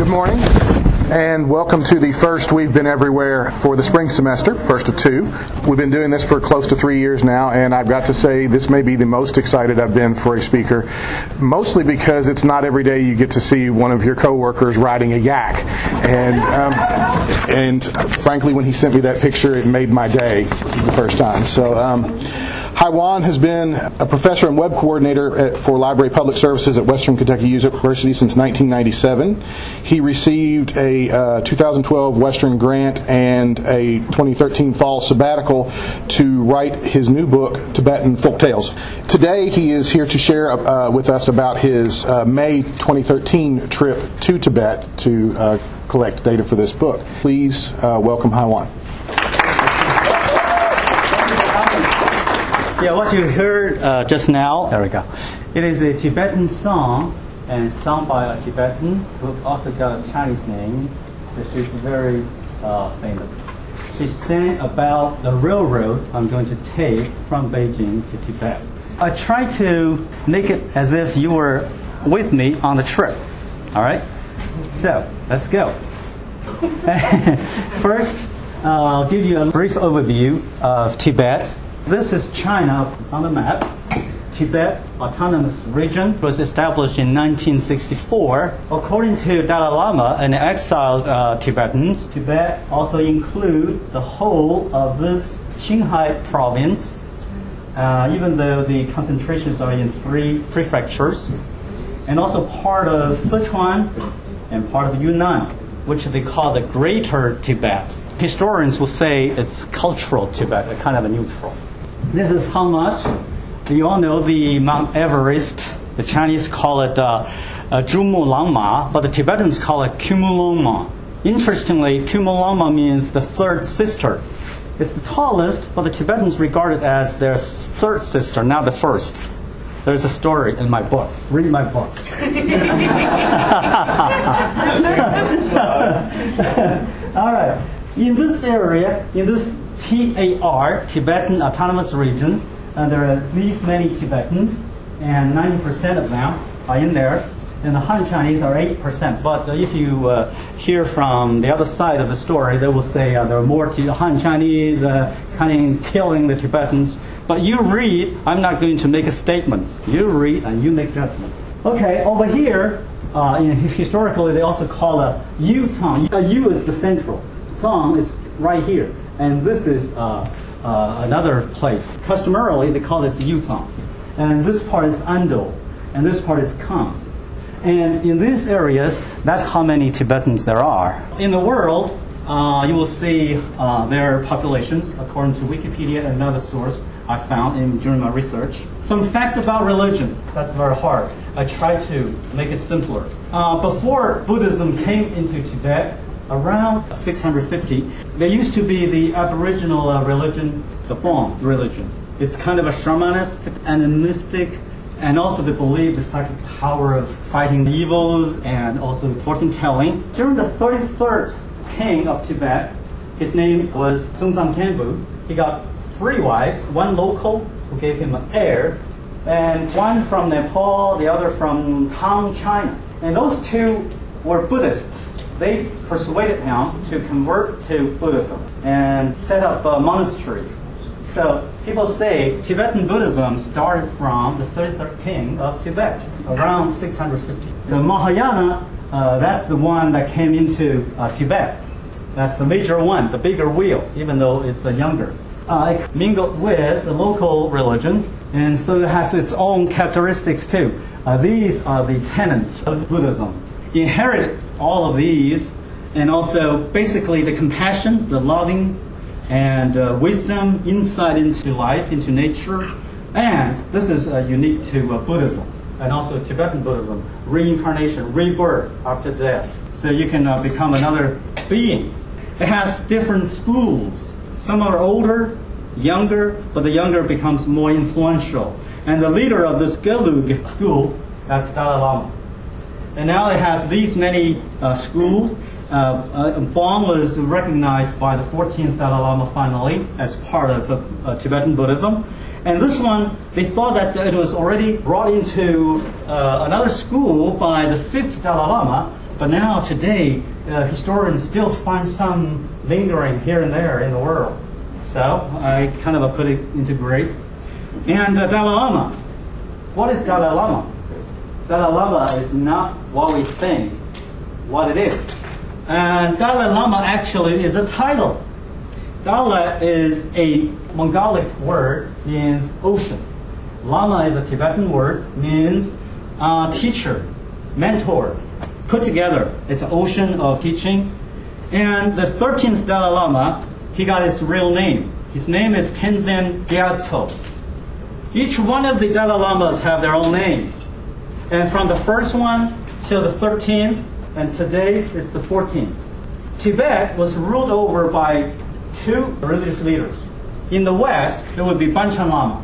Good morning, and welcome to the first We've Been Everywhere for the spring semester, first of two. We've been doing this for close to 3 years now, and I've got to say this may be the most excited I've been for a speaker, mostly because it's not every day you get to see one of your coworkers riding a yak. And frankly, when he sent me that picture, it made my day the first time. So, Haiwan has been a professor and web coordinator for Library Public Services at Western Kentucky University since 1997. He received a 2012 Western Grant and a 2013 Fall Sabbatical to write his new book, Tibetan Folk Tales. Today he is here to share with us about his May 2013 trip to Tibet to collect data for this book. Please welcome Haiwan. Yeah, what you heard just now, there we go. It is a Tibetan song, and sung by a Tibetan who also got a Chinese name. So she's very famous. She sang about the railroad I'm going to take from Beijing to Tibet. I try to make it as if you were with me on the trip. All right? So, let's go. First, I'll give you a brief overview of Tibet. This is China on the map. Tibet Autonomous Region was established in 1964. According to Dalai Lama and exiled Tibetans, Tibet also includes the whole of this Qinghai province, even though the concentrations are in 3 prefectures, and also part of Sichuan and part of Yunnan, which they call the Greater Tibet. Historians will say it's cultural Tibet, a kind of a neutral. This is how much. You all know the Mount Everest. The Chinese call it Zhumulangma, but the Tibetans call it Cumulongma. Interestingly, Cumulongma means the third sister. It's the tallest, but the Tibetans regard it as their third sister, not the first. There's a story in my book. Read my book. All right. In this area, in this TAR, Tibetan Autonomous Region, there are these many Tibetans, and 90% of them are in there, and the Han Chinese are 8%. But if you hear from the other side of the story, they will say there are more Han Chinese kind of killing the Tibetans. But you read, I'm not going to make a statement. You read and you make judgment. Okay, over here, historically they also call a Yuzang. A U is the central. Zang is right here. And this is another place. Customarily, they call this Yuzang. And this part is Ando. And this part is Kang. And in these areas, that's how many Tibetans there are. In the world, you will see their populations, according to Wikipedia and another source I found during my research. Some facts about religion. That's very hard. I try to make it simpler. Before Buddhism came into Tibet, around 650, there used to be the Aboriginal religion, the Bon religion. It's kind of a shamanistic, animistic, and also they believe the psychic power of fighting the evils and also fortune telling. During the 33rd king of Tibet, his name was Songtsen Khenpo. He got 3 wives, one local who gave him an heir, and one from Nepal, the other from Tang, China. And those 2 were Buddhists. They persuaded him to convert to Buddhism and set up monasteries. So people say Tibetan Buddhism started from the 33rd king of Tibet, around 650. The Mahayana, that's the one that came into Tibet. That's the major one, the bigger wheel, even though it's younger. It mingled with the local religion, and so it has its own characteristics too. These are the tenets of Buddhism. Inherited all of these, and also basically the compassion, the loving, and wisdom, insight into life, into nature. And this is unique to Buddhism, and also Tibetan Buddhism, reincarnation, rebirth after death. So you can become another being. It has different schools. Some are older, younger, but the younger becomes more influential. And the leader of this Gelug school, that's Dalai Lama. And now it has these many schools. Bon was recognized by the 14th Dalai Lama finally as part of Tibetan Buddhism. And this one, they thought that it was already brought into another school by the 5th Dalai Lama, But now, today, historians still find some lingering here and there in the world. So I kind of put it into grade. And Dalai Lama. What is Dalai Lama? Dalai Lama is not what we think, what it is. And Dalai Lama actually is a title. Dalai is a Mongolic word, means ocean. Lama is a Tibetan word, means teacher, mentor. Put together, it's an ocean of teaching. And the 13th Dalai Lama, he got his real name. His name is Tenzin Gyatso. Each one of the Dalai Lamas have their own names. And from the first one till the 13th, and today is the 14th. Tibet was ruled over by two religious leaders. In the West, it would be Panchen Lama.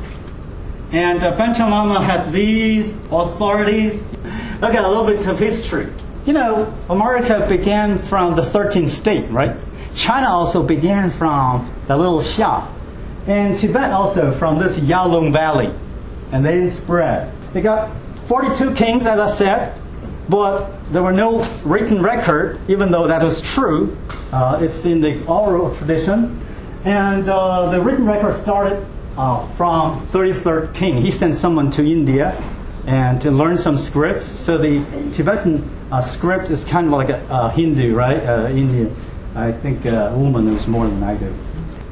And Panchen Lama has these authorities. Look at a little bit of history. You know, America began from the 13th state, right? China also began from the little Xia. And Tibet also from this Yalong Valley. And they didn't spread. They got 42 kings, as I said, but there were no written record, even though that was true. It's in the oral tradition. And the written record started from 33rd king. He sent someone to India and to learn some scripts. So the Tibetan script is kind of like a Hindu, right? Indian. I think a woman knows more than I do.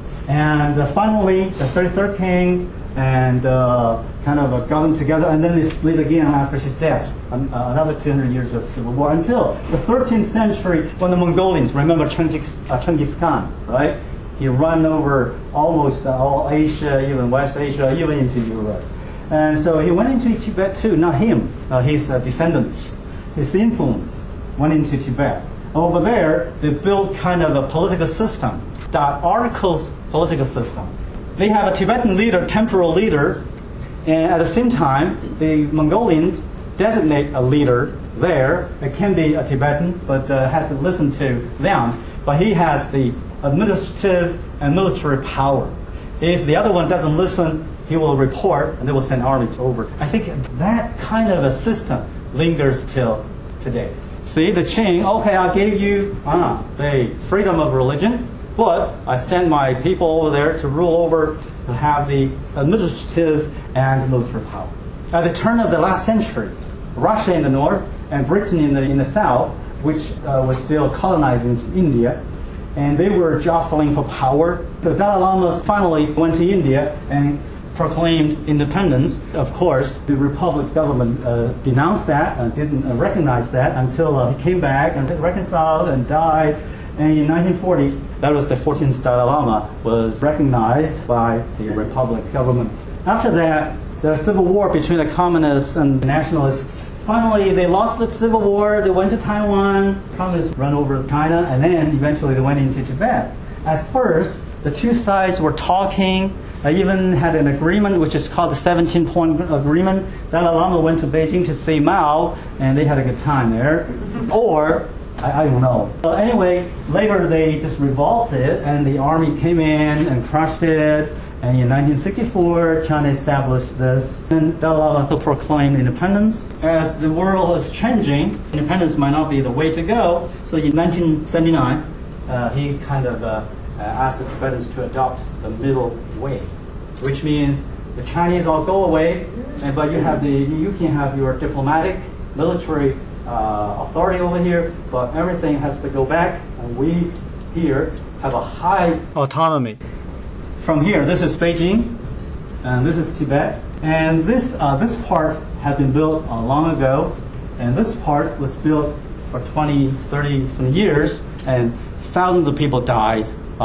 And finally, the 33rd king and kind of got them together, and then they split again after his death. Another 200 years of civil war until the 13th century when the Mongolians, remember Genghis Khan, right? He ran over almost all Asia, even West Asia, even into Europe. And so he went into Tibet too, not him, his descendants. His influence went into Tibet. Over there, they built kind of a political system, diarchal political system. They have a Tibetan leader, temporal leader, and at the same time, the Mongolians designate a leader there. It can be a Tibetan, but has to listen to them. But he has the administrative and military power. If the other one doesn't listen, he will report, and they will send armies over. I think that kind of a system lingers till today. See, the Qing, okay, I gave you the freedom of religion, but I send my people over there to rule over, to have the administrative and military power. At the turn of the last century, Russia in the north and Britain in the south, which was still colonizing India, and they were jostling for power. The Dalai Lama finally went to India and proclaimed independence. Of course, the Republic government denounced that and didn't recognize that until he came back and reconciled and died. And in 1940, that was the 14th Dalai Lama, was recognized by the Republic government. After that, there was a civil war between the communists and the nationalists. Finally, they lost the civil war. They went to Taiwan. Communists ran over China, and then eventually they went into Tibet. At first, the two sides were talking. I even had an agreement, which is called the 17-point agreement. Dalai Lama went to Beijing to see Mao, and they had a good time there. Or, I don't know. Anyway, later they just revolted, and the army came in and crushed it. And in 1964, China established this. And Dalai Lama proclaimed independence. As the world is changing, independence might not be the way to go. So in 1979, he kind of asked the Tibetans to adopt the middle way, which means the Chinese all go away, but you can have your diplomatic, military authority over here, but everything has to go back, and we here have a high autonomy. From here, this is Beijing, and this is Tibet, and this part had been built long ago, and this part was built for 20, 30 some years, and thousands of people died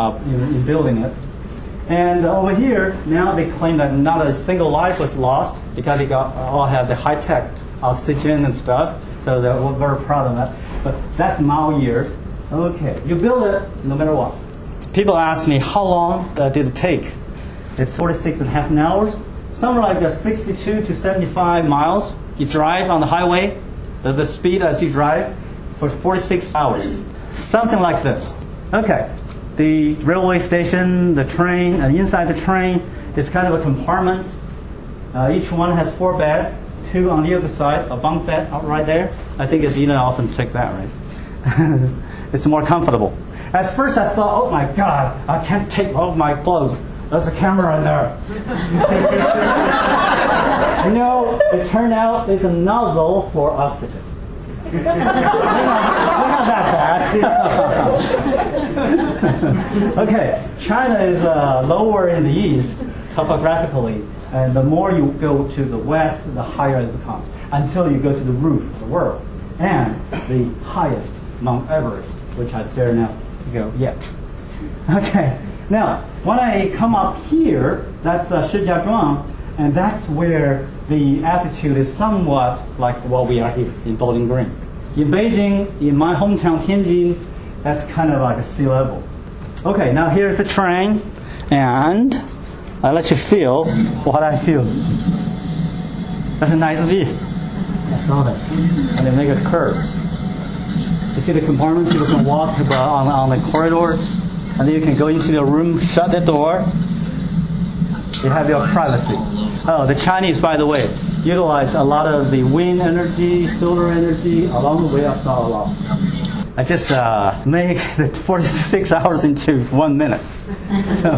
in building it. And over here, now they claim that not a single life was lost because they all have the high-tech oxygen and stuff, so they're very proud of that. But that's Mao years. Okay, you build it no matter what. People ask me, how long did it take? It's 46 and a half hours. Somewhere like 62 to 75 miles. You drive on the highway, the speed as you drive, for 46 hours. Something like this. Okay, the railway station, the train, and inside the train is kind of a compartment. Each one has 4 beds, 2 on the other side, a bunk bed right there. I think you often take that, right? It's more comfortable. At first I thought, oh my God, I can't take off my clothes. There's a camera in there. No, it turned out it's a nozzle for oxygen. We're not that bad. Okay, China is lower in the east topographically, and the more you go to the west, the higher it becomes, until you go to the roof of the world, and the highest, Mount Everest, which I dare not go yet. Okay, now when I come up here, that's Shijiazhuang, and that's where the altitude is somewhat like what we are here in Bowling Green. In Beijing, in my hometown Tianjin, that's kind of like a sea level. Okay, now here's the train, and I'll let you feel what I feel. That's a nice view. I saw that. And they make a curve. You see the compartment? People can walk on the corridor, and then you can go into the room, shut the door. You have your privacy. Oh, the Chinese, by the way, utilize a lot of the wind energy, solar energy. Along the way, I saw a lot. I just make the 46 hours into 1 minute. So,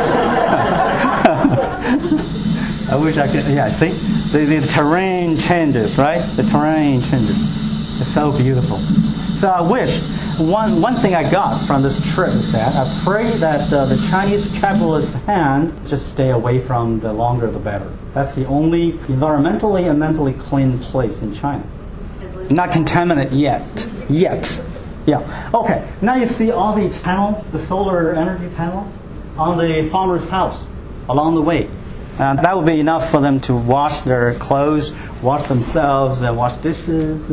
I wish I could. Yeah, see, the terrain changes, right? The terrain changes. It's so beautiful. So I wish one thing I got from this trip is that I pray that the Chinese capitalist hand just stay away from the longer the better. That's the only environmentally and mentally clean place in China. Not contaminated yet. Yeah. Okay. Now you see all these panels, the solar energy panels, on the farmer's house along the way. And that would be enough for them to wash their clothes, wash themselves, and wash dishes.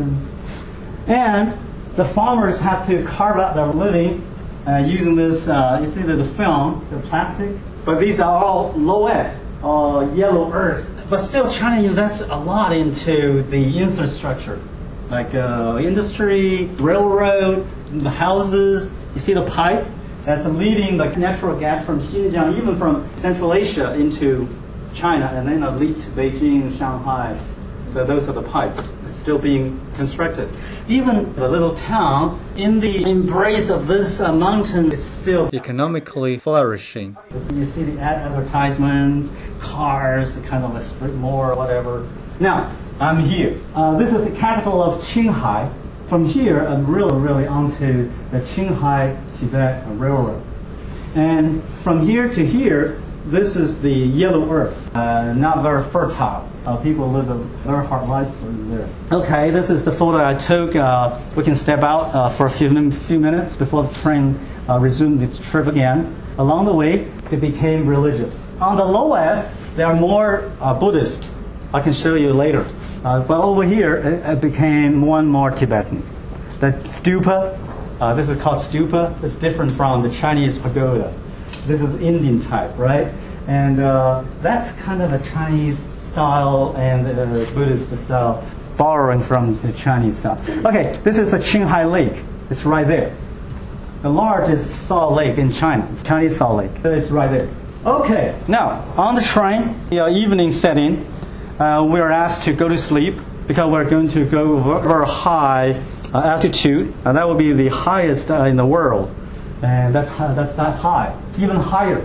And the farmers have to carve out their living using this, you see the film, the plastic. But these are all low S, yellow earth. But still, China invests a lot into the infrastructure, like industry, railroad, the houses. You see the pipe that's leading the natural gas from Xinjiang, even from Central Asia into China, and then lead to Beijing, Shanghai. So those are the pipes. It's still being constructed. Even the little town in the embrace of this mountain is still economically flourishing. You see the advertisements, cars, kind of a strip mall or whatever. Now, I'm here. This is the capital of Qinghai. From here, I'm really onto the Qinghai-Tibet Railroad. And from here to here, this is the yellow earth, not very fertile. People live a very hard life there. Okay, this is the photo I took. We can step out for a few minutes before the train resumed its trip again. Along the way, they became religious. On the lowest, there are more Buddhist. I can show you later. But over here, it became more and more Tibetan. The stupa, this is called stupa. It's different from the Chinese pagoda. This is Indian type, right? And that's kind of a Chinese style and Buddhist style, borrowing from the Chinese style. Okay, this is the Qinghai Lake. It's right there. The largest salt lake in China, Chinese salt lake. It's right there. Okay, now on the train, evening setting, we are asked to go to sleep because we're going to go over high altitude. That will be the highest in the world, and that's that high. Even higher,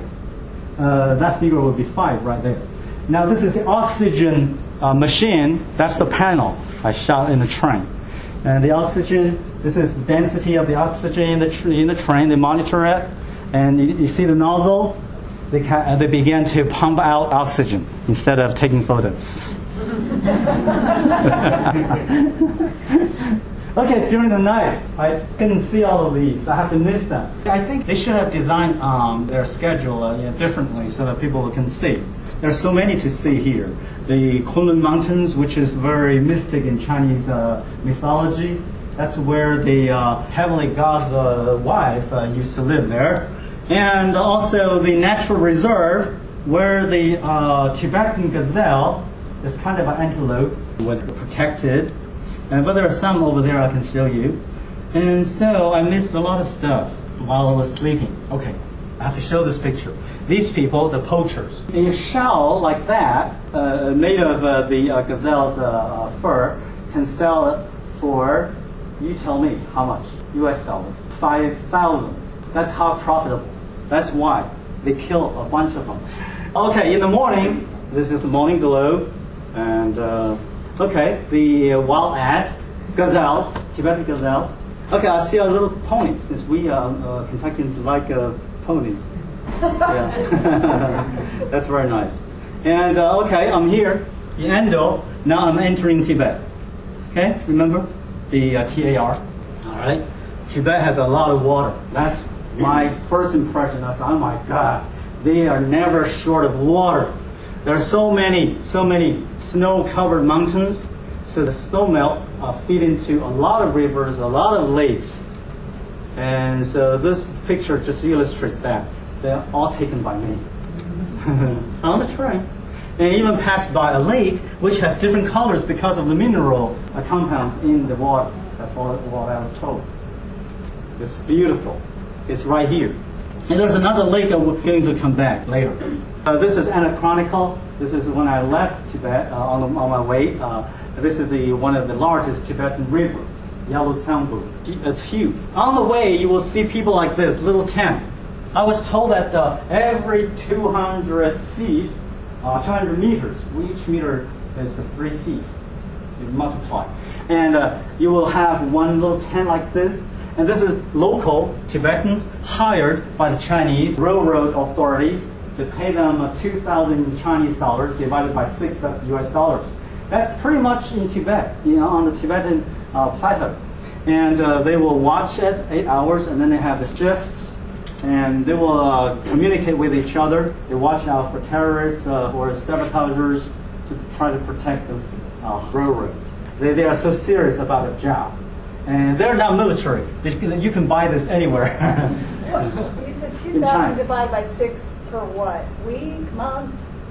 that figure will be 5 right there. Now this is the oxygen machine. That's the panel I shot in the train. And the oxygen, this is the density of the oxygen in the train. They monitor it. And you see the nozzle? They began to pump out oxygen instead of taking photos. Okay, during the night, I couldn't see all of these. I have to miss them. I think they should have designed their schedule differently so that people can see. There's so many to see here. The Kunlun Mountains, which is very mystic in Chinese mythology. That's where the heavenly god's wife used to live there. And also the natural reserve, where the Tibetan gazelle is kind of an antelope, protected. But there are some over there I can show you. And so I missed a lot of stuff while I was sleeping. Okay, I have to show this picture. These people, the poachers, a shell like that, made of the gazelle's fur, can sell it for, you tell me, how much? US dollars. 5,000. That's how profitable. That's why they kill a bunch of them. Okay, in the morning, this is the morning glow, and okay, the wild ass, gazelles, Tibetan gazelles. Okay, I see a little pony, since we Kentuckians like ponies. Yeah. That's very nice. And okay, I'm here in Endo. Now I'm entering Tibet. Okay, remember the TAR? All right. Tibet has a lot of water. That's my first impression. I said, oh my God, they are never short of water. There are so many snow-covered mountains. So the snow melt feed into a lot of rivers, a lot of lakes. And so this picture just illustrates that. They're all taken by me on the train. And even passed by a lake which has different colors because of the mineral compounds in the water. That's what I was told. It's beautiful. It's right here. And there's another lake I'm going to come back later. This is anachronical. This is when I left Tibet on my way. This is one of the largest Tibetan river, Yellow Tsambu. It's huge. On the way, you will see people like this, little tent. I was told that every 200 feet, 200 meters, each meter is 3 feet. You multiply. And you will have one little tent like this. And this is local Tibetans hired by the Chinese railroad authorities. They pay them 2,000 Chinese dollars divided by 6, that's US dollars. That's pretty much in Tibet, on the Tibetan plateau. And they will watch it 8 hours, and then they have the shifts, and they will communicate with each other. They watch out for terrorists or sabotagers to try to protect this railroad. They are so serious about their job. And they're not military. You can buy this anywhere. You said 2,000 divided by 6 per what? Week, month?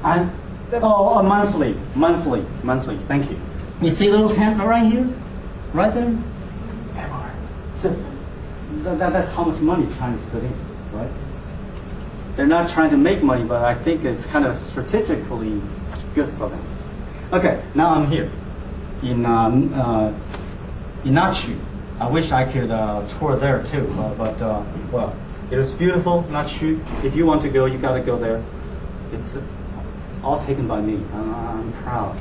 Monthly. Thank you. You see a little tent right here? Right there? So that's how much money China's put in, right? They're not trying to make money, but I think it's kind of strategically good for them. Okay, now I'm here in Nachu. I wish I could tour there too, but well, it is beautiful, Nachu. If you want to go, you got to go there. It's all taken by me. I'm proud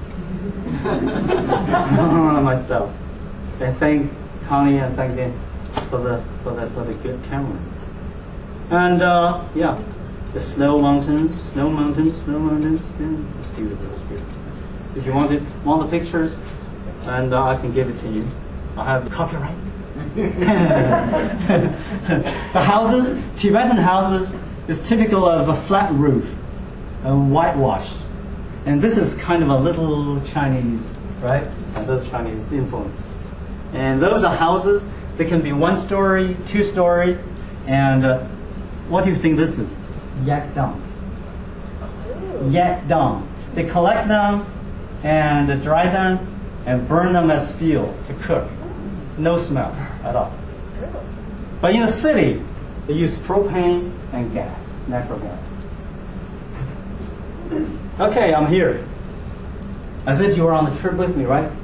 myself. And thank Connie and thank them for the good camera. And yeah, the snow mountains. Yeah, it's beautiful. If you want the pictures, and I can give it to you. I have copyright. The houses, Tibetan houses, is typical of a flat roof, whitewashed. And this is kind of a little Chinese, right? A little Chinese influence. And those are houses. They can be 1 story, 2 story. And what do you think this is? Yak dung. Yak dung. They collect them and dry them and burn them as fuel to cook. No smell at all. But in the city, they use propane and gas, natural gas. Okay, I'm here. As if you were on the trip with me, right?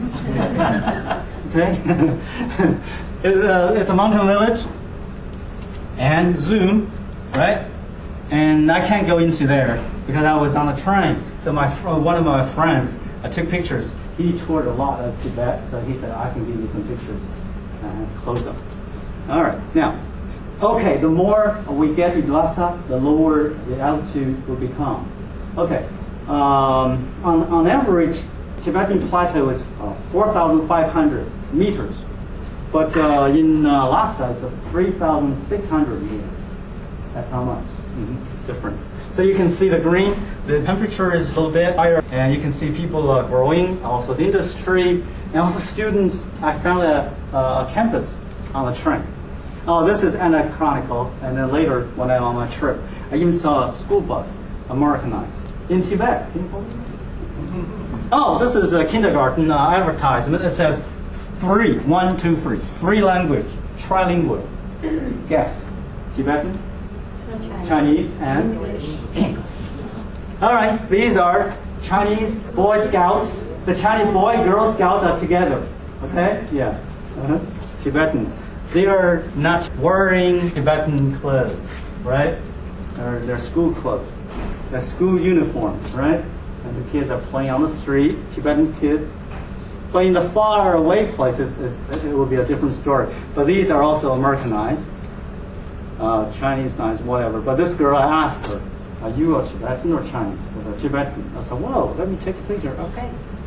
Okay. It's a mountain village. And Zoom, right? And I can't go into there because I was on the train. So one of my friends, I took pictures. He toured a lot of Tibet, so he said, I can give you some pictures close up. All right, now, okay, the more we get to Lhasa, the lower the altitude will become. Okay, on average, Tibetan plateau is 4,500 meters, but in Lhasa it's 3,600 meters. That's how much difference. So you can see the green, the temperature is a little bit higher, and you can see people growing, also the industry, and also students. I found a campus on the train. Oh, this is anachronical, and then later when I'm on my trip, I even saw a school bus, Americanized, in Tibet. Can you believe it? Oh, this is a kindergarten advertisement. It says 3, 1, 2, 3, 3 language, trilingual. Guess, Tibetan, Chinese, and English. All right, these are Chinese Boy Scouts. The Chinese Boy Girl Scouts are together. Okay? Yeah. Tibetans. they are not wearing Tibetan clothes, right? Or their school clothes, their school uniform, right? And the kids are playing on the street, Tibetan kids. But in the far away places, it will be a different story. But these are also Americanized, Chinese-ized, whatever. But this girl, I asked her, are you a Tibetan or Chinese? I said, Tibetan. I said, whoa, let me take a picture. Okay.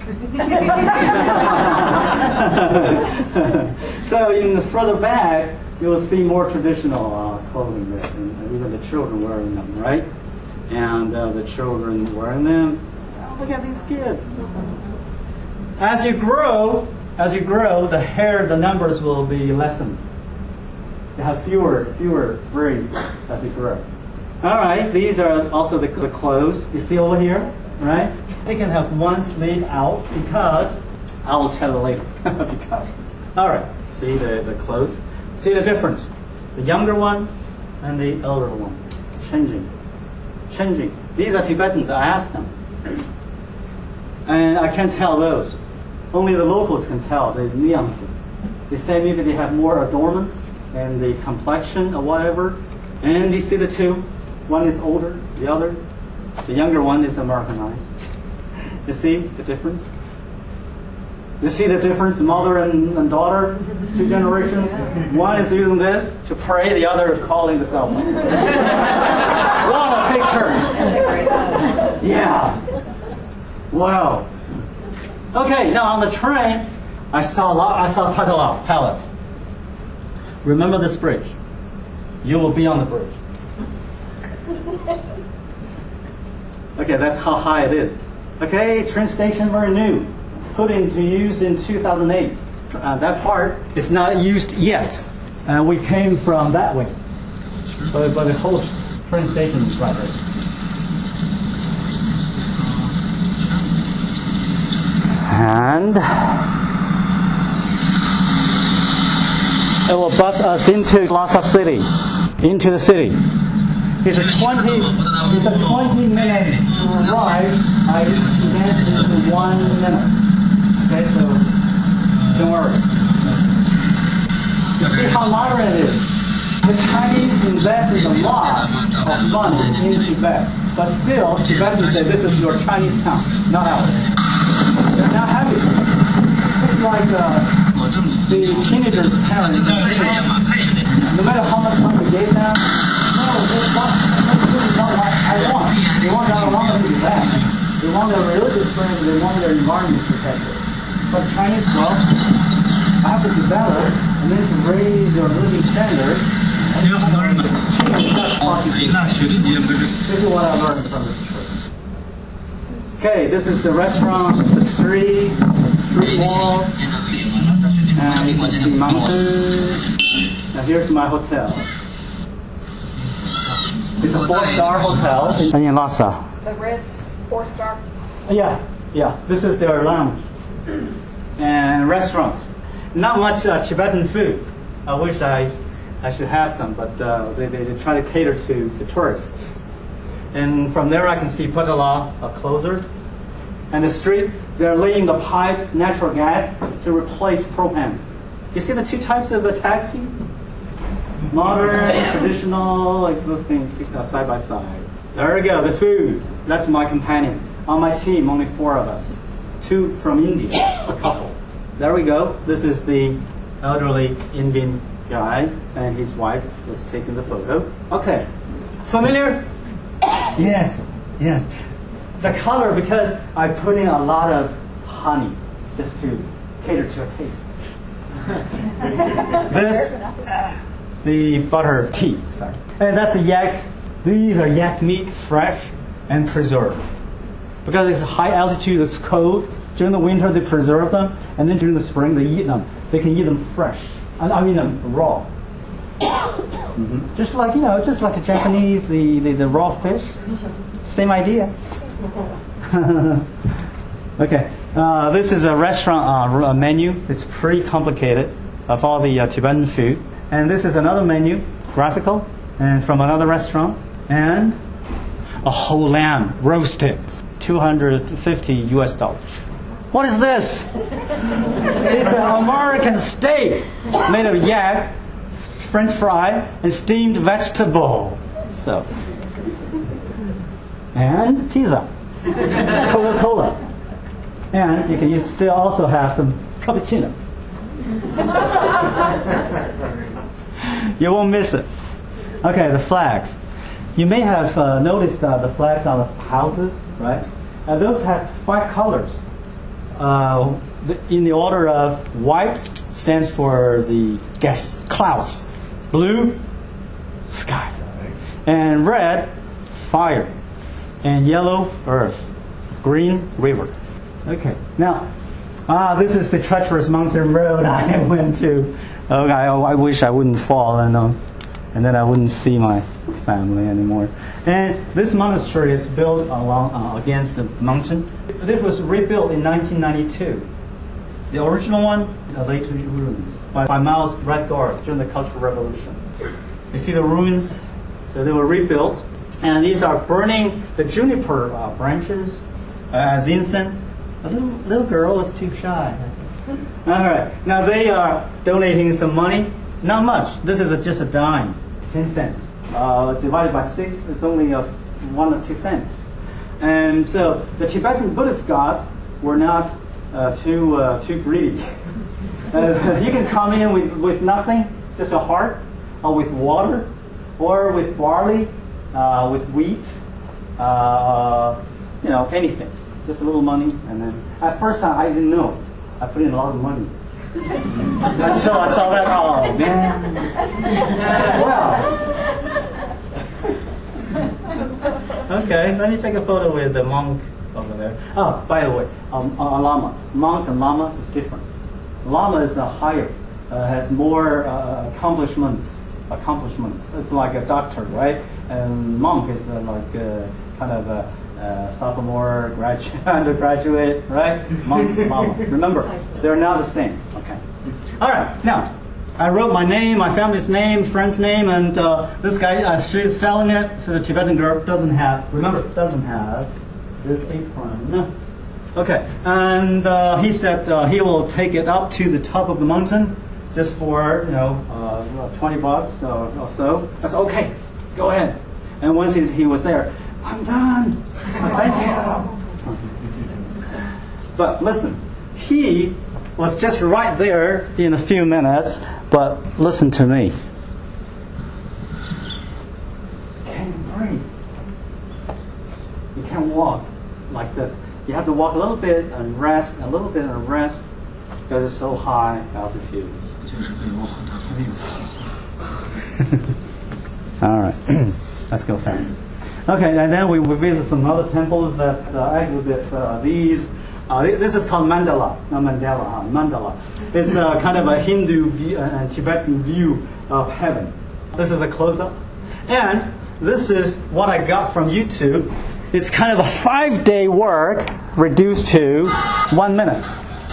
So in the further back, you will see more traditional clothing there, and even the children wearing them, right? And the children wearing them. Oh, look at these kids. As you grow, the hair, the numbers will be lessened. You have fewer braids as you grow. All right, these are also the clothes you see over here, right? They can have one sleeve out because, I will tell you later. Because. All right, see the clothes? See the difference? The younger one and the elder one. Changing. These are Tibetans, I asked them. And I can't tell those. Only the locals can tell the nuances. They say maybe they have more adornments and the complexion or whatever. And you see the two? One is older, the other. The younger one is Americanized. You see the difference? You see the difference, mother and daughter, 2 generations? One is using this to pray, the other is calling the cell phone. What a picture! Yeah. Wow. Okay, now on the train, I saw Patala Palace. Remember this bridge. You will be on the bridge. Okay, that's how high it is. Okay, train station very new. Put into use in 2008. That part is not used yet. We came from that way. But the whole train station is right there. And it will bus us into Lhasa city, into the city. It's a 20 minutes ride. I advanced into 1 minute. Okay, so don't worry. You see how modern it is. The Chinese invested a lot of money in Tibet, but still, Tibetans say this is your Chinese town, not ours. They're not happy. It's like the teenagers' parents. No matter how much money we gave them, no, this is not what I want. They want autonomy to be back. They want their religious freedom, they want their environment protected. But Chinese, well, I have to develop and then to raise their living standard. This is what I learned from this trip. Okay, this is the restaurant, the street walls, and you can see mountains. Now here's my hotel. It's a 4-star hotel in Lhasa. The Ritz 4-star. Yeah. This is their lounge and restaurant. Not much Tibetan food. I wish I should have some, but they try to cater to the tourists. And from there I can see Potala closer. And the street, they're laying the pipes, natural gas, to replace propane. You see the 2 types of taxis? Modern, traditional, existing, side by side. There we go, the food. That's my companion. On my team, only 4 of us. 2 from India, a couple. There we go. This is the elderly Indian guy, and his wife was taking the photo. Okay. Familiar? Yes. The color, because I put in a lot of honey just to cater to a taste. This, the butter tea, sorry. And that's a yak. These are yak meat, fresh and preserved. Because it's high altitude, it's cold. During the winter, they preserve them, and then during the spring, they eat them. They can eat them fresh. I mean them raw. Mm-hmm. Just like a Japanese, the raw fish. Same idea. Okay, this is a restaurant menu. It's pretty complicated of all the Tibetan food. And this is another menu, graphical, and from another restaurant. And a whole lamb roasted, $250 US. What is this? It's an American steak made of yak French fry, and steamed vegetable. So, and pizza, Coca-Cola, and you can still also have some cappuccino. You won't miss it. Okay, the flags. You may have noticed the flags on the houses, right? Those have 5 colors. In the order of white stands for the clouds, blue, sky, and red, fire, and yellow, earth, green, river. Okay, now this is the treacherous mountain road I went to. Okay, I wish I wouldn't fall and then I wouldn't see my family anymore. And this monastery is built along against the mountain. This was rebuilt in 1992. The original one lay to ruins by Mao's Red Guards during the Cultural Revolution. You see the ruins? So they were rebuilt, and these are burning the juniper branches as incense. A little girl was too shy. All right, now they are donating some money. Not much. This is just a dime, 10 cents. Divided by 6, it's only 1 or 2 cents. And so the Tibetan Buddhist gods were not too greedy. You can come in with nothing, just a heart, or with water, or with barley, with wheat, anything. Just a little money. And then at first time I didn't know. I put in a lot of money. Until I saw that, oh man. Wow. Okay, let me take a photo with the monk over there. Oh, by the way, a lama. Monk and lama is different. Lama is higher, has more accomplishments. It's like a doctor, right? And monk is kind of a sophomore, undergraduate, right? Monk, lama. Remember, they're not the same. Okay. All right. Now, I wrote my name, my family's name, friend's name, and this guy, she's selling it, so the Tibetan girl doesn't have this apron. Okay, and he said he will take it up to the top of the mountain just for, $20 or so. I said, okay, go ahead. And once he was there, I'm done. Thank you. But listen, he was just right there in a few minutes, but listen to me. Can you breathe? You can't walk like this. You have to walk a little bit and rest, a little bit and rest, because it's so high altitude. All right, let's go fast. Okay, and then we visit some other temples that exhibit these. This is called mandala, not mandala, mandala. It's kind of a Hindu and Tibetan view of heaven. This is a close-up. And this is what I got from YouTube. It's kind of a 5-day work reduced to 1 minute.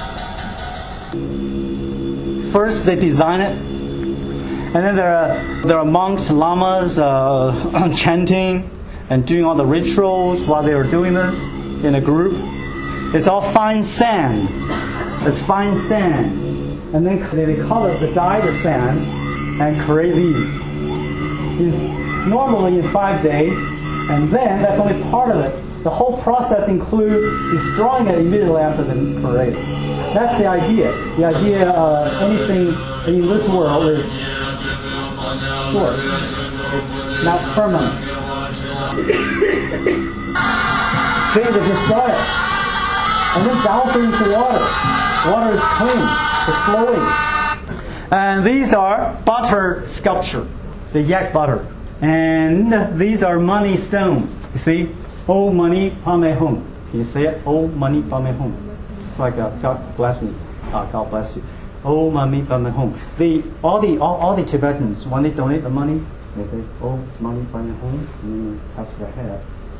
First, they design it. And then there are monks, lamas chanting and doing all the rituals while they were doing this in a group. It's all fine sand. It's fine sand. And then they dye the sand and create these. Normally in 5 days, and then that's only part of it. The whole process includes destroying it immediately after the parade. That's the idea. The idea of anything in this world is short. It's not permanent. See, they destroy it. And then down into water. Water is clean. It's flowing. And these are butter sculpture. The yak butter. And these are money stones. You see? Oh money pame hum. Can you say it? Oh money pame hum. It's like God bless me. God bless you. Oh money pame hum. All the Tibetans, when they donate the money, they say, oh money pame hum, and touch their head.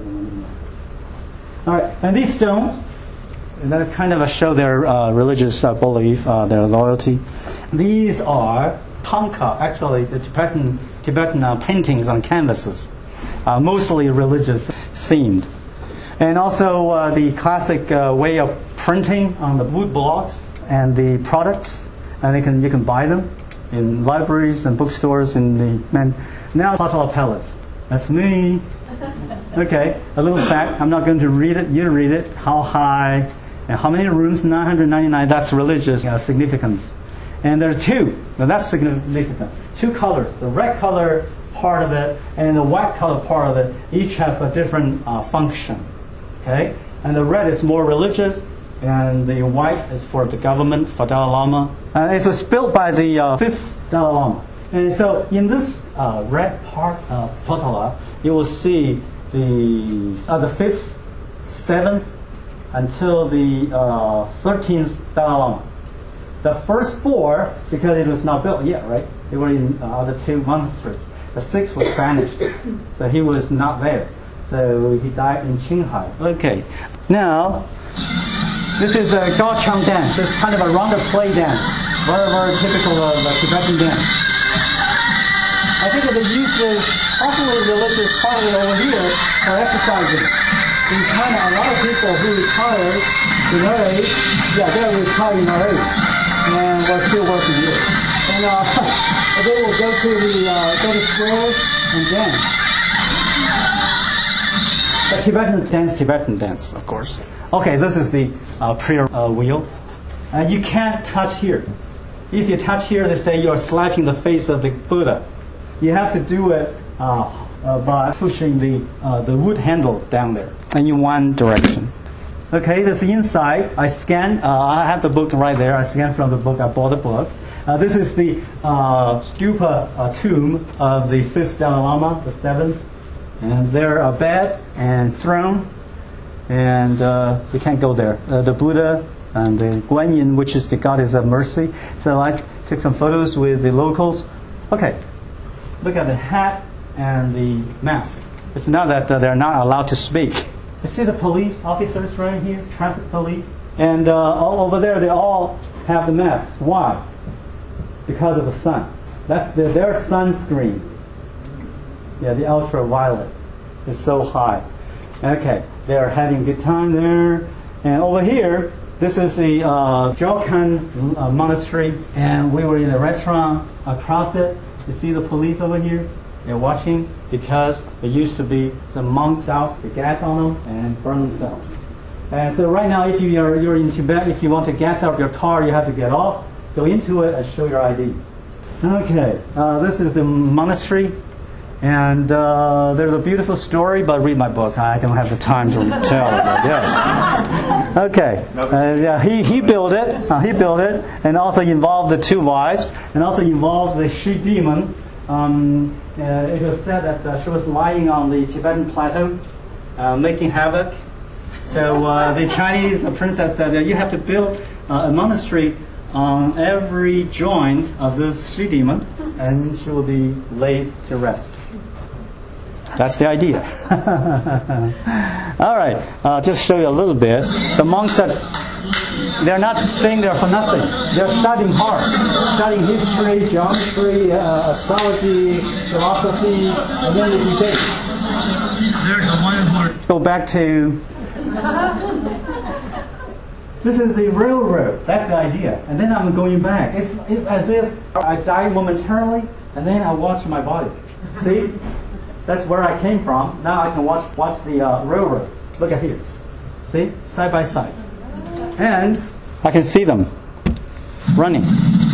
All right, and these stones, that kind of show their religious belief, their loyalty. These are tanka, actually the Tibetan paintings on canvases, mostly religious themed. And also the classic way of printing on the wood blocks and the products, and you can buy them. in libraries and bookstores in the now Potala Palace. That's me. Okay, a little fact. I'm not going to read it. You read it. How high and how many rooms? 999. That's religious significance. And there are two. Now that's significant. Two colors. The red color part of it and the white color part of it each have a different function. Okay, and the red is more religious, and the white is for the government, for Dalai Lama. It was built by the fifth Dalai Lama. And so in this red part of Potala, you will see the fifth, seventh, until the 13th Dalai Lama. The first four, because it was not built yet, right? They were in the two monasteries. The sixth was banished, so he was not there. So he died in Qinghai. Okay, now this is a Gaochang dance. It's kind of a rounded play dance, very, very typical of Tibetan dance. I think that they use this partly religious, partly over here for exercising. In China, a lot of people who retire in our age, they're retired in our age, and we're still working here. And they will go to school and dance. But Tibetan dance, of course. Okay, this is the prayer wheel. You can't touch here. If you touch here, they say you're slapping the face of the Buddha. You have to do it by pushing the wood handle down there and in one direction. Okay, that's the inside. I scan. I have the book right there. I scanned from the book. I bought the book. This is the stupa tomb of the fifth Dalai Lama, the seventh. And there a bed and throne. And we can't go there. The Buddha and the Guan Yin, which is the goddess of mercy. So I took some photos with the locals. Okay, look at the hat and the mask. It's not that they're not allowed to speak. You see the police officers right here, traffic police? And all over there, they all have the masks. Why? Because of the sun. That's their sunscreen. Yeah, the ultraviolet is so high. Okay, they're having a good time there. And over here, this is the Jokan Monastery. And we were in a restaurant across it. You see the police over here? They're watching because it used to be the monks douse the gas on them and burn themselves. And so right now, if you're in Tibet, if you want to gas up your car, you have to get off, go into it, and show your ID. Okay, this is the monastery. And there's a beautiful story, but read my book. I don't have the time to tell it. Yes. Okay. Yeah, he built it. He built it, and also involved the two wives, and also involved the she demon. It was said that she was lying on the Tibetan plateau, making havoc. So the Chinese princess said, "You have to build a monastery on every joint of this she demon, and she will be laid to rest." That's the idea. All right, just show you a little bit. The monks they're not staying there for nothing. They're studying hard, studying history, geometry, astrology, philosophy, and then they say, they're the ones who go back to. This is the railroad. That's the idea. And then I'm going back. It's as if I die momentarily, and then I watch my body. See? That's where I came from. Now I can watch the railroad. Look at here. See? Side by side. And I can see them running.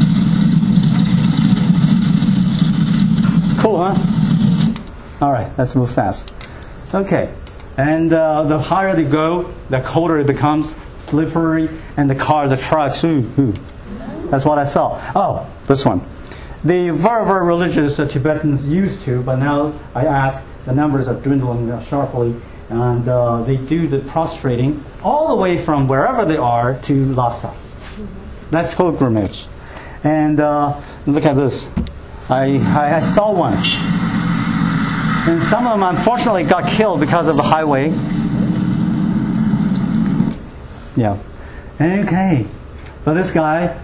Cool, huh? All right, let's move fast. Okay. And the higher they go, the colder it becomes, slippery, and the trucks, that's what I saw. Oh, this one. The very, very religious Tibetans used to, but now I ask, the numbers are dwindling sharply, and they do the prostrating all the way from wherever they are to Lhasa. That's pilgrimage. And look at this. I saw one. And some of them unfortunately got killed because of the highway. Yeah. Okay. But this guy,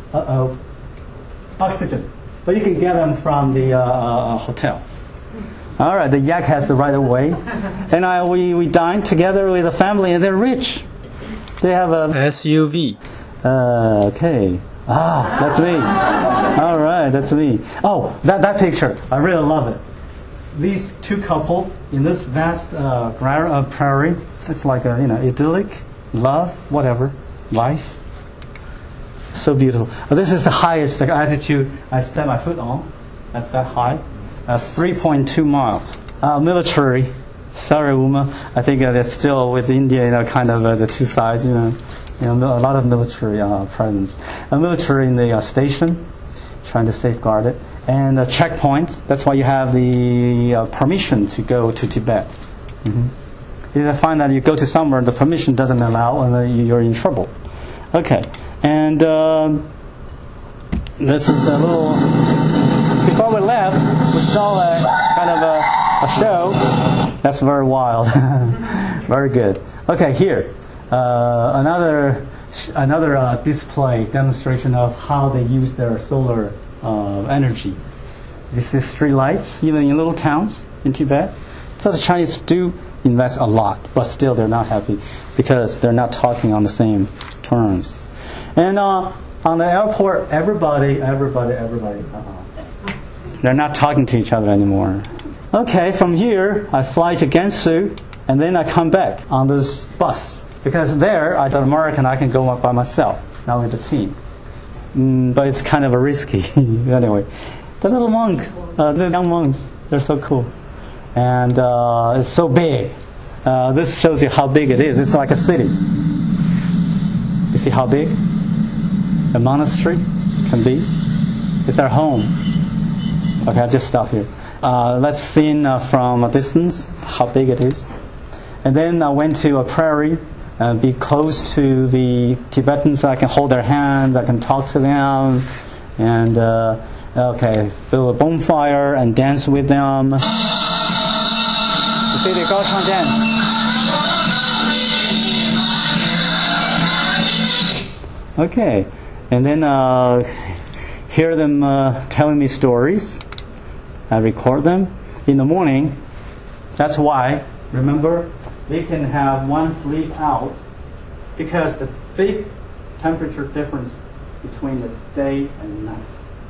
oxygen. But you can get them from the hotel. All right, the yak has the right of way. And we dined together with a family, and they're rich. They have a SUV. Okay. Ah, that's me. All right, that's me. Oh, that picture, I really love it. These two couple in this vast prairie, it's like a idyllic, love, whatever, life. So beautiful. This is the highest altitude I step my foot on. That's that high. 3.2 miles. Military, Sarawuma. I think that's still with India, kind of the two sides. A lot of military presence. A military in the station, trying to safeguard it, and checkpoints. That's why you have the permission to go to Tibet. If you find that you go to somewhere the permission doesn't allow, and you're in trouble. Okay. And this is a little. Before we left, we saw a kind of a show. That's very wild, very good. Okay, here another display demonstration of how they use their solar energy. This is street lights, even in little towns in Tibet. So the Chinese do invest a lot, but still they're not happy because they're not talking on the same terms. And on the airport, everybody. They're not talking to each other anymore. Okay, from here, I fly to Gansu, and then I come back on this bus. Because there, as an American, I can go up by myself, not with the team. But it's kind of risky. Anyway, the little monk, the young monks, they're so cool. And it's so big. This shows you how big it is. It's like a city. You see how big a monastery can be? It's our home. Okay, I'll just stop here. Let's see from a distance how big it is. And then I went to a prairie and be close to the Tibetans. I can hold their hands, I can talk to them, and build a bonfire and dance with them. You see the Gaochang dance. Okay, and then hear them telling me stories. I record them in the morning. That's why, remember, they can have one sleep out because the big temperature difference between the day and night.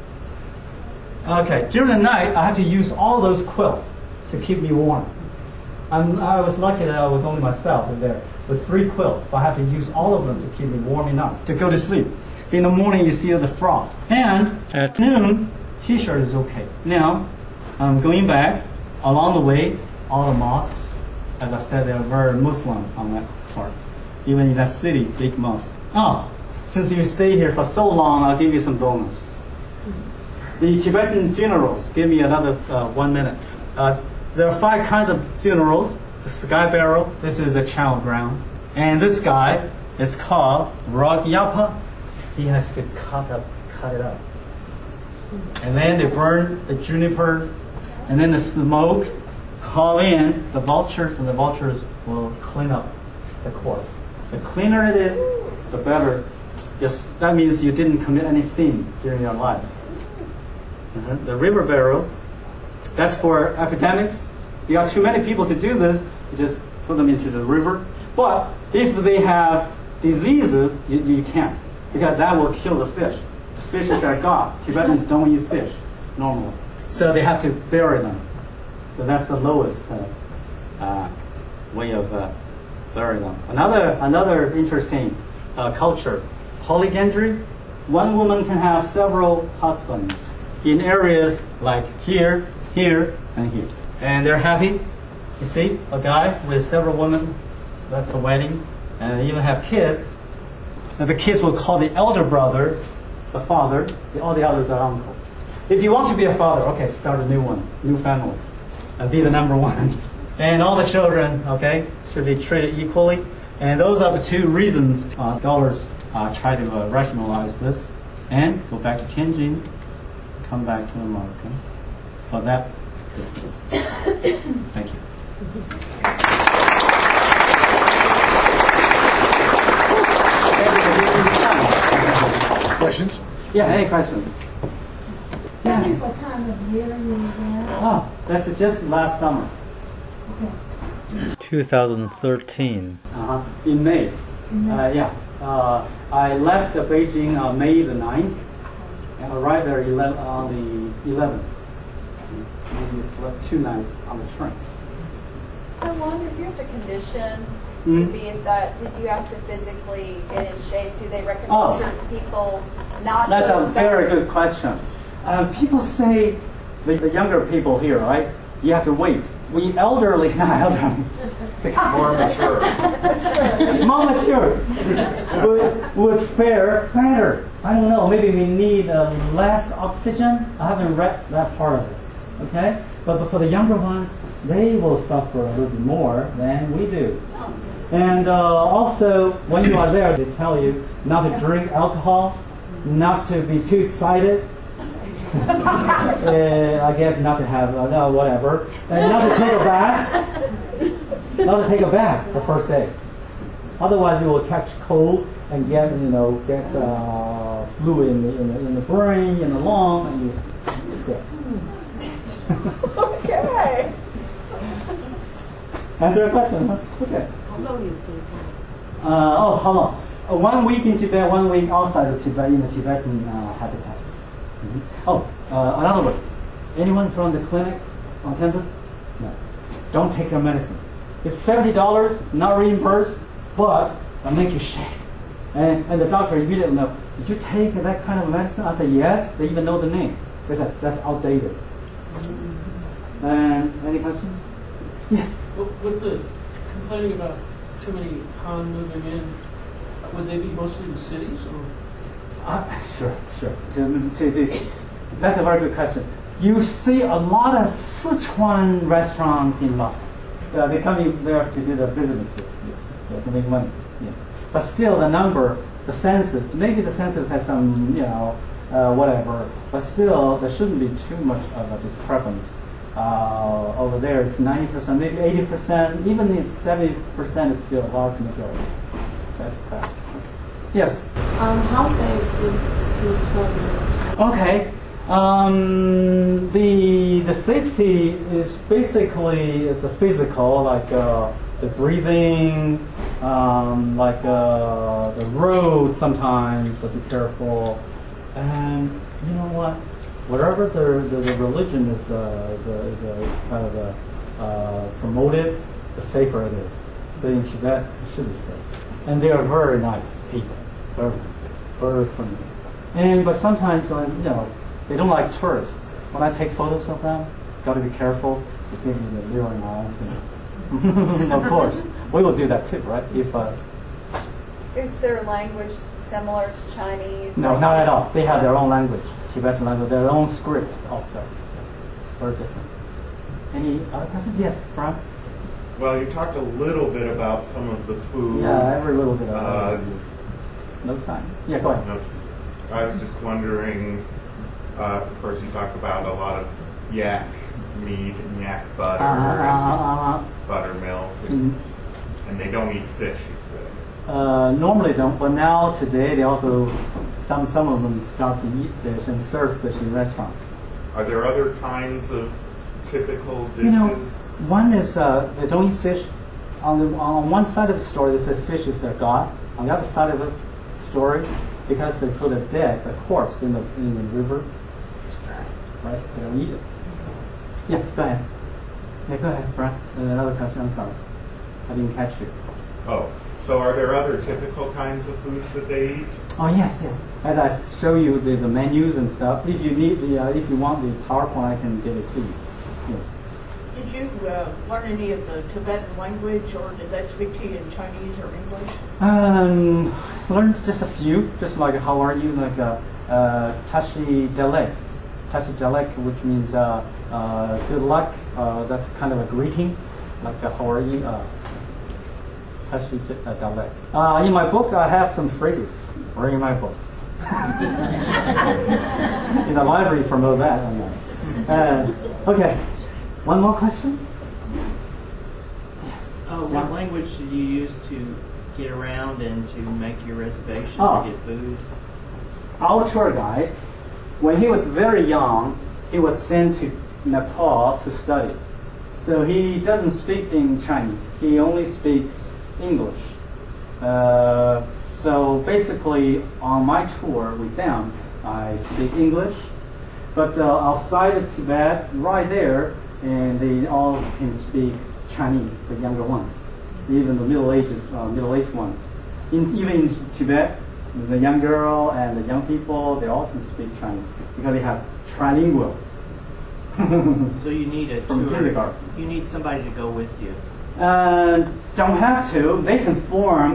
Okay, during the night, I had to use all those quilts to keep me warm. I was lucky that I was only myself in there with 3 quilts, but I had to use all of them to keep me warm enough to go to sleep. In the morning, you see the frost. And at noon, T-shirt is okay. Now, I'm going back. Along the way, all the mosques, as I said, they're very Muslim on that part. Even in that city, big mosque. Oh, since you stayed here for so long, I'll give you some bonus. The Tibetan funerals, give me another 1 minute. There are 5 kinds of funerals. The sky burial, this is a child ground. And this guy is called Ragyapa. He has to cut it up. And then they burn the juniper, and then the smoke call in the vultures, and the vultures will clean up the corpse. The cleaner it is, the better. Yes, that means you didn't commit any sins during your life. The river burial, that's for epidemics. You got too many people to do this, you just put them into the river. But if they have diseases, you can't, because that will kill the fish. The fish is their god. Tibetans don't eat fish normally, so they have to bury them. So that's the lowest way of burying them. Another interesting culture, polygamy. One woman can have several husbands in areas like here, here, and here. And they're happy. You see, a guy with several women, that's a wedding, and they even have kids. And the kids will call the elder brother the father, all the others are uncle. If you want to be a father, okay, start a new one, new family, and be the number one. And all the children, okay, should be treated equally. And those are the 2 reasons scholars try to rationalize this. And go back to Tianjin, come back to America for that distance. Thank you. Questions? Yeah, any questions? That's what time of year you there? Oh, that's just last summer. 2013. In May. Yeah. I left Beijing on May the 9th and arrived there on the 11th. Maybe slept 2 nights on the train. I wonder, do you have to condition Hmm? to be at that? Did you have to physically get in shape? Do they recommend certain people not? That's go a to very that? good question. People say, the younger people here, right? You have to wait. We elderly, not elderly. More mature. More mature would fare better. I don't know. Maybe we need less oxygen. I haven't read that part of it. Okay, but for the younger ones, they will suffer a little bit more than we do. And also, when you are there, they tell you not to drink alcohol, not to be too excited. I guess not to have no whatever, and not to take a bath. Not to take a bath the first day. Otherwise, you will catch cold and get fluid in the brain, in the lung, and you. Okay. Answer your question, huh? Okay. How long? 1 week in Tibet, 1 week outside of Tibet in the Tibetan habitats. Another word. Anyone from the clinic on campus? No. Don't take your medicine. It's $70, not reimbursed, but it'll make you shake. And the doctor immediately knows, did you take that kind of medicine? I said, yes. They even know the name. They said, that's outdated. And any questions? Yes. With the complaining about too many Han moving in, would they be mostly in cities or? Sure. That's a very good question. You see a lot of Sichuan restaurants in Lhasa. They come in there to do their businesses, to make money. Yes. But still, the number, the census, maybe the census has some, whatever. But still, there shouldn't be too much of a discrepancy. Over there, it's 90%, maybe 80%, even if 70% is still a large majority. That's correct. Yes. How safe is to travel? Okay. The safety is basically a physical, like the breathing, like the road sometimes, so be careful. And you know what? Whatever the religion is kind of promoted, the safer it is. So in Tibet, it should be safe. And they are very nice people, very friendly. But sometimes, they don't like tourists. When I take photos of them, got to be careful. They give me the leering eyes. Of course, we will do that too, right? Is their language similar to Chinese? No, not at all. They have their own language, Tibetan language, their own script also. Very different. Any other questions? Yes, Frank? Well, you talked a little bit about some of the food. Yeah, every little bit of it. No time. Yeah, go ahead. No, I was just wondering, of course, you talked about a lot of yak meat and yak butter, buttermilk, and they don't eat fish, you said. Normally don't, but now today they also some of them start to eat fish and serve fish in restaurants. Are there other kinds of typical dishes? One is they don't eat fish. On one side of the story, it says fish is their god. On the other side of the story, because they put a corpse in the river, right? They don't eat it. Yeah, go ahead. Yeah, go ahead, Brian. Another question. I'm sorry, I didn't catch you. Oh, so are there other typical kinds of foods that they eat? Oh yes. As I show you the menus and stuff. If you need if you want the PowerPoint, I can give it to you. Yes. Did you learn any of the Tibetan language, or did they speak to you in Chinese or English? Learned just a few, just like how are you, like Tashi Delek, which means good luck. That's kind of a greeting, like how are you, Tashi Delek. In my book, I have some phrases. Bring my book. In the library, promote that. Okay. One more question? Yes. What language did you use to get around and to make your reservations Oh. or get food? Our tour guide, when he was very young, he was sent to Nepal to study. So he doesn't speak in Chinese. He only speaks English. So basically, on my tour with them, I speak English, but outside of Tibet, right there, and they all can speak Chinese, the younger ones, even the middle-aged ones. Even in Tibet, the young girl and the young people, they all can speak Chinese because they have trilingual. So you need a From tour. kindergarten. You need somebody to go with you. Don't have to. They can form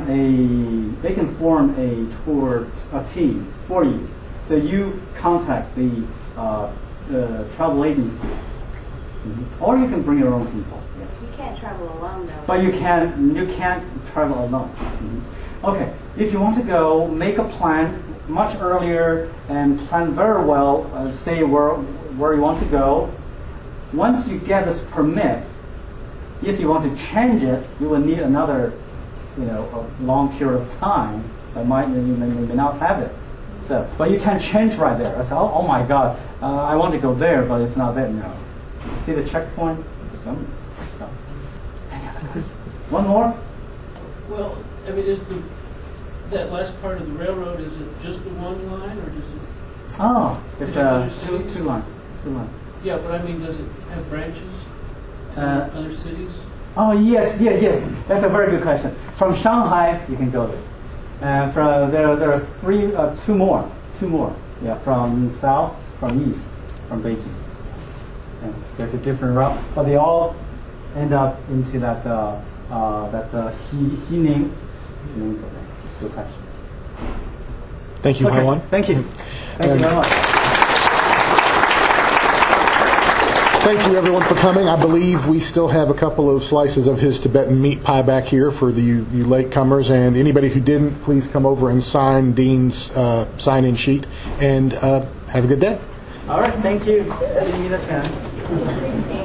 a tour team for you. So you contact the travel agency, or you can bring your own people. Yes. You can't travel alone, though. But you can't travel alone. Okay, if you want to go, make a plan much earlier and plan very well. Say where you want to go. Once you get this permit, if you want to change it, you will need another, a long period of time. You may not have it. So, but you can change right there. I say, oh my God, I want to go there, but it's not there. No. You see the checkpoint? No. Any other questions? One more? Well, I mean, that last part of the railroad, is it just the one line, or does it? Oh, it's Yeah, two line. Yeah, but I mean, does it have branches to other cities? Oh yes. That's a very good question. From Shanghai, you can go there. From there are two more. Yeah, from south, from east, from Beijing. And there's a different route, but they all end up into that Xining. Good question. Thank you, Haiwan. Thank you. Thank you very much. Thank you, everyone, for coming. I believe we still have a couple of slices of his Tibetan meat pie back here for you latecomers. And anybody who didn't, please come over and sign Dean's sign-in sheet. And have a good day. All right. Thank you. Give me the pen.